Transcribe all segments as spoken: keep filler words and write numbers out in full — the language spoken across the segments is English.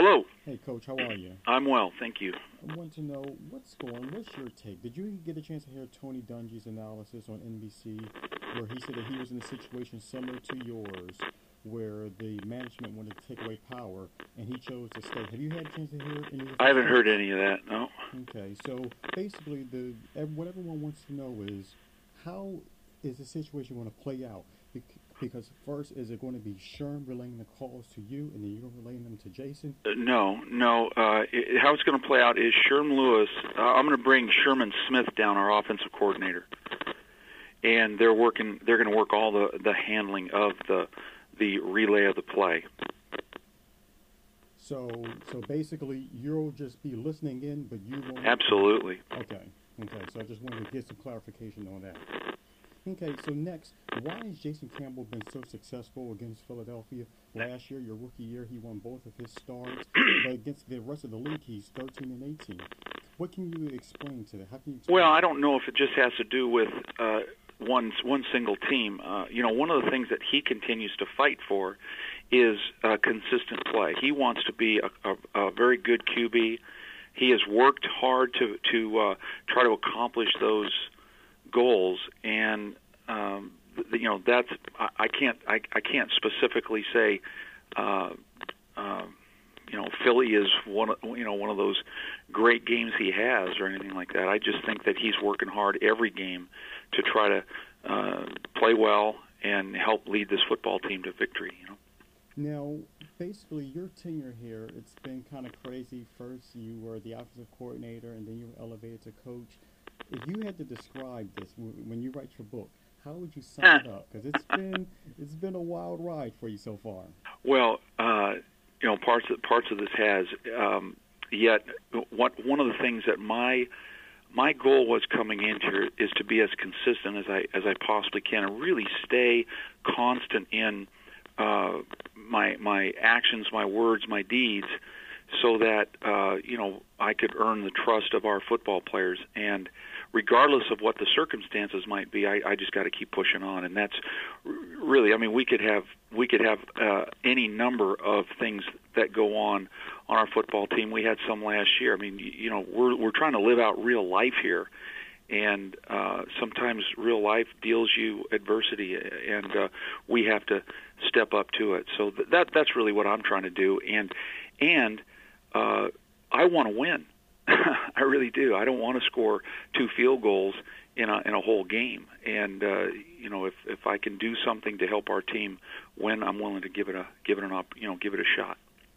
Hello. Hey, Coach, how are you? I'm well, thank you. I want to know what's going. What's your take? Did you get a chance to hear Tony Dungy's analysis on N B C, where he said that he was in a situation similar to yours, where the management wanted to take away power, and he chose to stay? Have you had a chance to hear any of I haven't thoughts? heard any of that. No. Okay, so basically, the ev- what everyone wants to know is how is the situation going to play out? Bec- Because first, is it going to be Sherm relaying the calls to you, and then you're relaying them to Jason? Uh, no, no. Uh, it, how it's going to play out is Sherm Lewis. Uh, I'm going to bring Sherman Smith down, our offensive coordinator, and they're working. They're going to work all the the handling of the the relay of the play. So, so basically, you'll just be listening in, but you won't. Absolutely. Okay. Okay. So I just wanted to get some clarification on that. Okay. So next, why has Jason Campbell been so successful against Philadelphia? Last year, your rookie year, he won both of his starts, but against the rest of the league, he's thirteen and eighteen. What can you explain to that? How can you explain Well, that? I don't know if it just has to do with uh, one one single team. Uh, you know, one of the things that he continues to fight for is uh, consistent play. He wants to be a, a, a very good Q B. He has worked hard to to uh, try to accomplish those goals, and um, th- you know that's I, I can't I, I can't specifically say. Uh, uh, you know, Philly is one of, you know one of those great games he has or anything like that. I just think that he's working hard every game to try to uh, play well and help lead this football team to victory. You know. Now, basically, your tenure here, it's been kind of crazy. First, you were the offensive coordinator, and then you were elevated to coach. If you had to describe this w- when you write your book, how would you sum it up? Because it's been it's been a wild ride for you so far. Well, uh, you know, parts of, parts of this has. Um, yet, what one of the things that my my goal was coming into is to be as consistent as I as I possibly can, and really stay constant in uh, my my actions, my words, my deeds, so that uh, you know I could earn the trust of our football players. And regardless of what the circumstances might be, I, I just got to keep pushing on. And that's really, I mean, we could have we could have uh, any number of things that go on on our football team. We had some last year. I mean, you, you know, we're we're trying to live out real life here. And uh, sometimes real life deals you adversity, and uh, we have to step up to it. So th- that that's really what I'm trying to do. And and uh, I want to win. I really do. I don't want to score two field goals in a in a whole game. And uh, you know, if if I can do something to help our team win, I'm willing to give it a give it an op, you know give it a shot.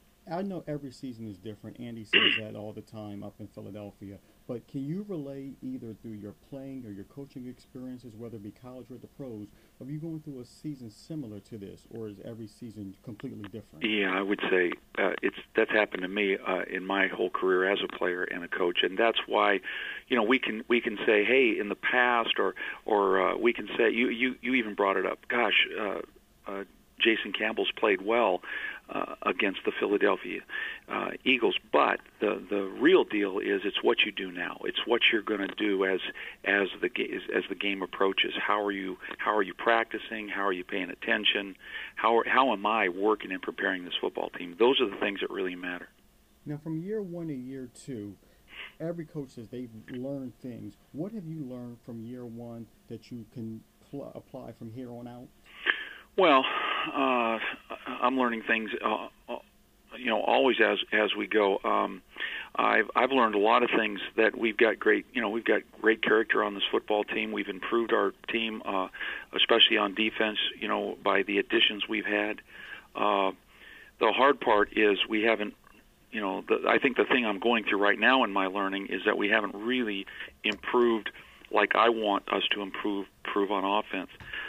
I know every season is different. Andy says that all the time up in Philadelphia. But can you relate either through your playing or your coaching experiences, whether it be college or the pros, of you going through a season similar to this, or is every season completely different? Yeah, I would say uh, it's that's happened to me uh, in my whole career as a player and a coach, and that's why, you know, we can we can say, hey, in the past, or or uh, we can say, you you you even brought it up. Gosh, uh, uh, Jason Campbell's played well uh, against the Philadelphia uh, Eagles, but the the real deal is it's what you do now. It's what you're going to do as as the ga- as the game approaches. How are you how are you practicing? How are you paying attention? How are, how am I working and preparing this football team? Those are the things that really matter. Now, from year one to year two, every coach says they've learned things. What have you learned from year one that you can pl- apply from here on out? Well, uh, I'm learning things, uh, you know, always as as we go. Um, I've I've learned a lot of things that we've got great, you know, we've got great character on this football team. We've improved our team, uh, especially on defense, you know, by the additions we've had. Uh, the hard part is we haven't, you know, the, I think the thing I'm going through right now in my learning is that we haven't really improved like I want us to improve, improve on offense.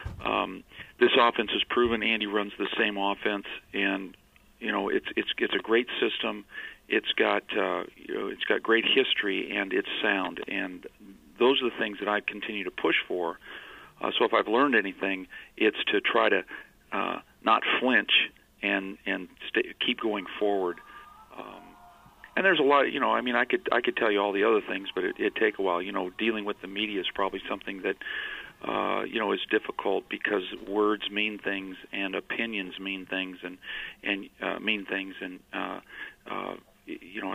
Um, this offense has proven Andy runs the same offense, and you know it's it's it's a great system. It's got uh, you know it's got great history, and it's sound. And those are the things that I continue to push for. Uh, so if I've learned anything, it's to try to uh, not flinch and and stay, keep going forward. Um, and there's a lot, you know. I mean, I could I could tell you all the other things, but it, it'd take a while. You know, dealing with the media is probably something that. Uh, you know, is difficult because words mean things and opinions mean things and and uh, mean things and uh, uh,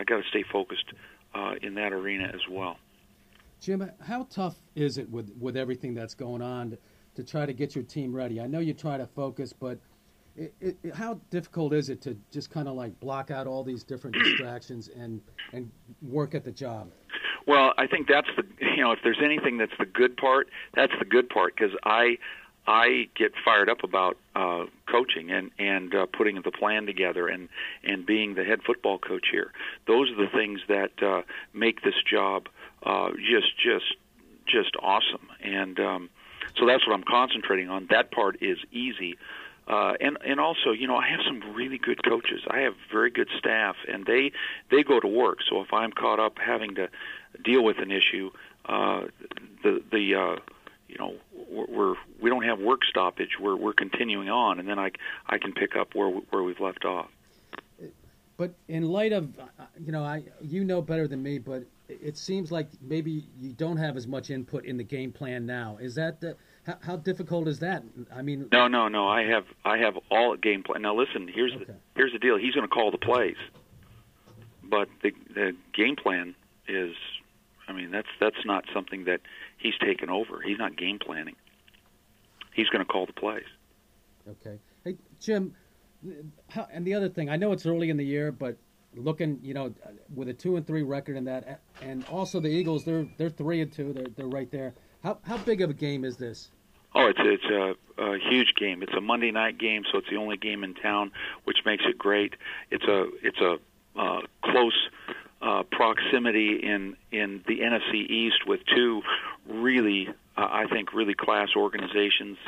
got to stay focused uh, in that arena as well. Jim, how tough is it with, with everything that's going on to, to try to get your team ready? I know you try to focus, but it, it, how difficult is it to just kind of like block out all these different distractions and and work at the job? Well, I think that's the, you know, if there's anything that's the good part, that's the good part, because I I get fired up about uh, coaching and and uh, putting the plan together and and being the head football coach here. Those are the things that uh, make this job uh, just just just awesome, and um, so that's what I'm concentrating on. That part is easy. Uh, and and also, you know, I have some really good coaches. I have very good staff, and they they go to work. So if I'm caught up having to deal with an issue, uh, the the uh, you know we're we don't have work stoppage. We're we're continuing on, and then I I can pick up where where we've left off. But in light of, you know, I you know better than me, but it seems like maybe you don't have as much input in the game plan now. Is that the How, how difficult is that? I mean, no, no, no. I have, I have all game plan. Now, listen. Here's okay. the here's the deal. He's going to call the plays, but the the game plan is. I mean, that's that's not something that he's taken over. He's not game planning. He's going to call the plays. Okay. Hey, Jim. How, and the other thing, I know it's early in the year, but looking, you know, with a two and three record in that, and also the Eagles, they're they're three and two. They're they're right there. How how big of a game is this? Oh, it's it's a, a huge game. It's a Monday night game, so it's the only game in town, which makes it great. It's a it's a uh, close uh, proximity in in the N F C East with two really, uh, I think, really class organizations.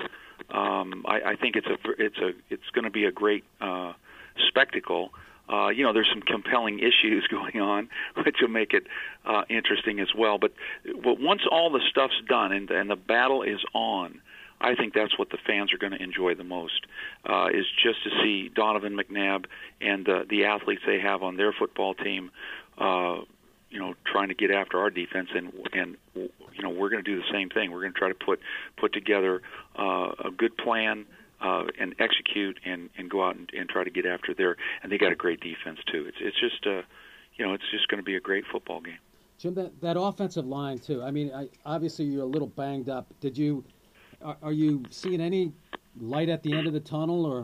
Um, I, I think it's a it's a it's going to be a great uh, spectacle. Uh, you know, there's some compelling issues going on, which will make it uh, interesting as well. But, but once all the stuff's done and, and the battle is on, I think that's what the fans are going to enjoy the most, uh, is just to see Donovan McNabb and uh, the athletes they have on their football team, uh, you know, trying to get after our defense. And, and you know, we're going to do the same thing. We're going to try to put, put together uh, a good plan, Uh, and execute and, and go out and, and try to get after their, and they got a great defense too. It's it's just uh, you know, it's just going to be a great football game. Jim, that, that offensive line too. I mean, I, obviously you're a little banged up. Did you are, are you seeing any light at the end of the tunnel, or?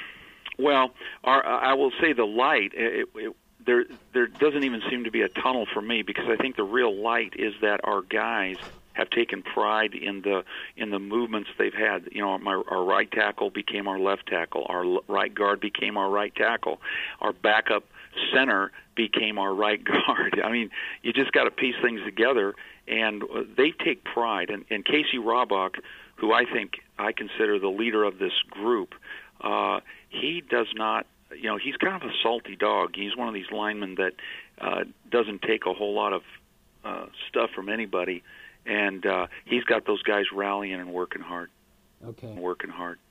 Well, our, I will say the light. It, it, there there doesn't even seem to be a tunnel for me, because I think the real light is that our guys have taken pride in the in the movements they've had. You know, my, our right tackle became our left tackle. Our right guard became our right tackle. Our backup center became our right guard. I mean, you just got to piece things together, and they take pride. And, and Casey Robach, who I think I consider the leader of this group, uh, he does not. You know, he's kind of a salty dog. He's one of these linemen that uh, doesn't take a whole lot of uh, stuff from anybody. And uh, he's got those guys rallying and working hard. Okay. And working hard.